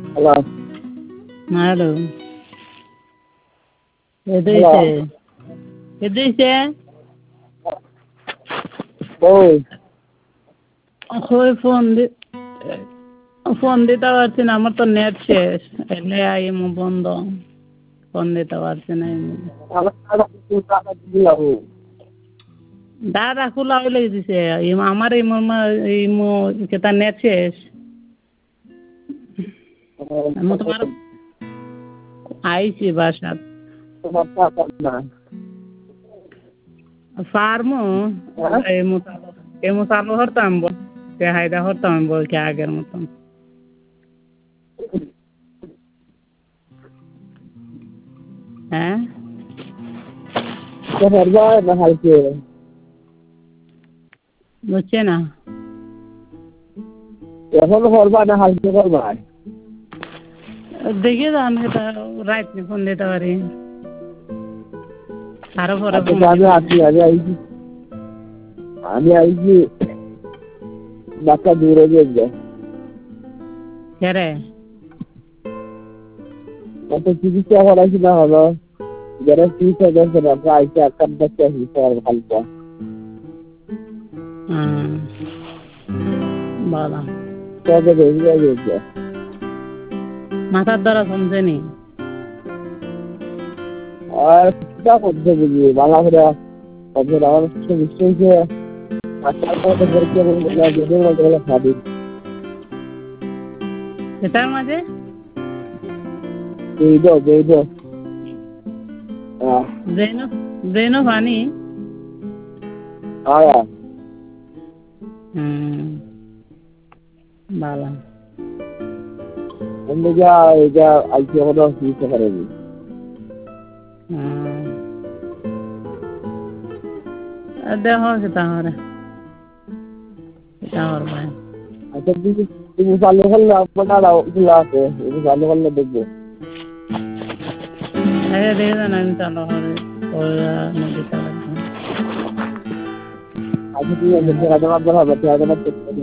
Hello. Hello hello. এদিকে কই? কই ফোন দিতে পারছি না, আমার তো নেট শেষ। এলে আইমু বন্ধ, ফোন দিতে পারছি না। দাদা খোলা হইলে দিছে আমার ইমো কেতা নেট শেষ। আমি তোমার আইছি বাসাত ফার্মো এমো চালু করতাম হায়দা করতাম বলছে আগের মতন। হ্যাঁ বুঝছে না এখন করবা না হালকে করবা? দেখি যান রাত ফোন দিতে পারি আরো পরে আচ্ছা ফোন আমি আসি, আমি আইছি বাচ্চা দূরে গিয়ে রে কত চিকিৎসা করাইছি না হলো যারা চিকিৎসা করছে না আইসে একটা বাচ্চা হিসাব হালকা বলা তবে বেরিয়ে গিয়েছে মাথার দ্বারা কমছে নি আর কিটা করছে বুঝি বালা করে তারপর আমার নিশ্চয়ই খাবি এটার মাঝে ব্রেনও পানি বালা এটা আইসি কোনো চিকিৎসা করেনি দেহ সেটা হরে সেটা হর ভাই আচ্ছা তুমি চালু করলে আপনার খোলা আছে তুমি চালু করলে দেখবো দেখে দেন আমি চালু হরে নদীতে আচ্ছা ঠিক আছে